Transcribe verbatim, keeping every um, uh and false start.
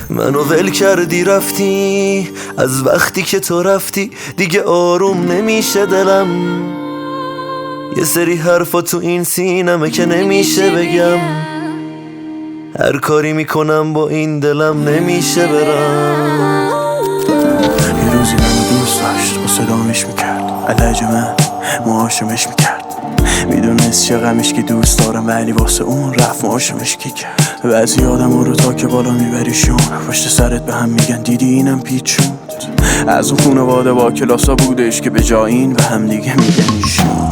منو ول کردی رفتی، از وقتی که تو رفتی دیگه آروم نمیشه دلم. یه سری حرفا تو این سینمه که نمیشه بگم، هر کاری میکنم با این دلم نمیشه برم. یه روزی منو دوست داشت با صدامش میکرد، علاج من معاشمش میکرد. میدونست چه غمش که دوست دارم، ولی واسه اون رفت معاشمش کی کرد. بعضی آدم رو تا که بالا میبریشون، پشت سرت به هم میگن دیدی اینم پیچوند. از اون خونواده با کلاسا بودش که به جای این به هم دیگه میگن ایشون.